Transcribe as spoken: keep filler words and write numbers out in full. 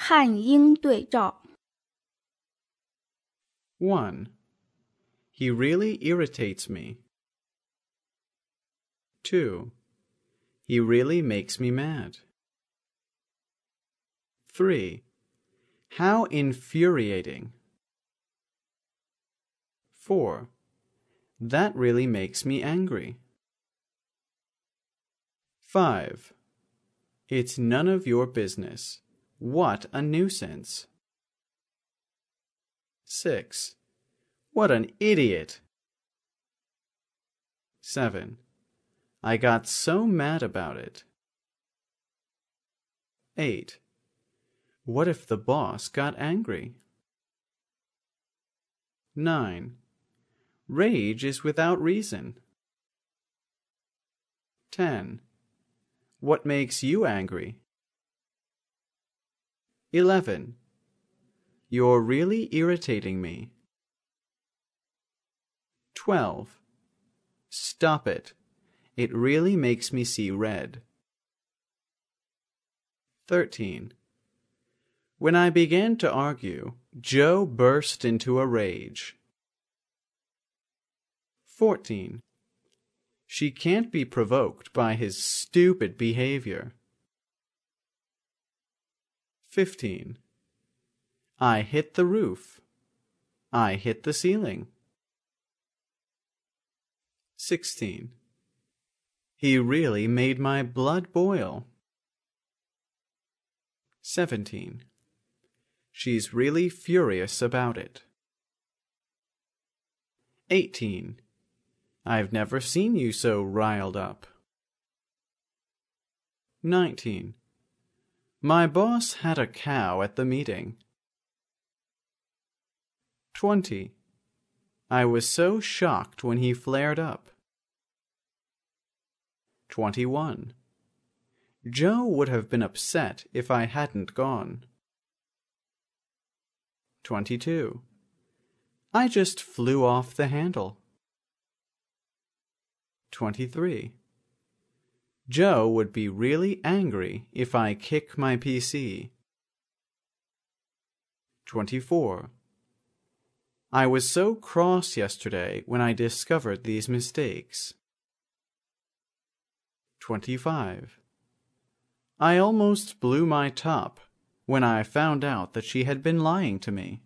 汉英对照。 one. He really irritates me. two. He really makes me mad. three. How infuriating. four. That really makes me angry. five. It's none of your business. What a nuisance. six. What an idiot. seven. I got so mad about it. eight. What if the boss got angry? nine. Rage is without reason. ten. What makes you angry? eleven. You're really irritating me. twelve. Stop it. It really makes me see red. thirteen. When I began to argue, Joe burst into a rage. fourteen. She can't be provoked by his stupid behavior. fifteen. I hit the roof. I hit the ceiling. sixteen. He really made my blood boil. seventeen. She's really furious about it. eighteen. I've never seen you so riled up. nineteen. My boss had a cow at the meeting. twenty. I was so shocked when he flared up. twenty-one. Joe would have been upset if I hadn't gone. twenty-two. I just flew off the handle. twenty-three. Joe would be really angry if I kick my P C. twenty-four. I was so cross yesterday when I discovered these mistakes. twenty-five. I almost blew my top when I found out that she had been lying to me.